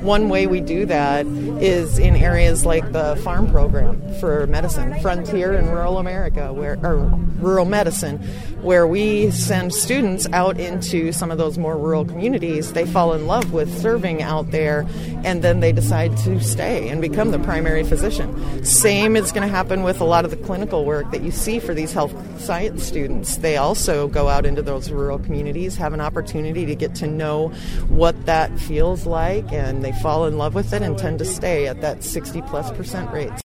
one way we do that is in areas like the farm program for medicine, Frontier in Rural America, or rural medicine, where we send students out into some of those more rural communities. They fall in love with serving out there, and then they decide to stay and become the primary physician. Same is going to happen with a lot of the clinical work that you see for these health science students. They also go out into those rural communities, have an opportunity to get to know what that feels like, and they fall in love with it and tend to stay at that 60+% rate.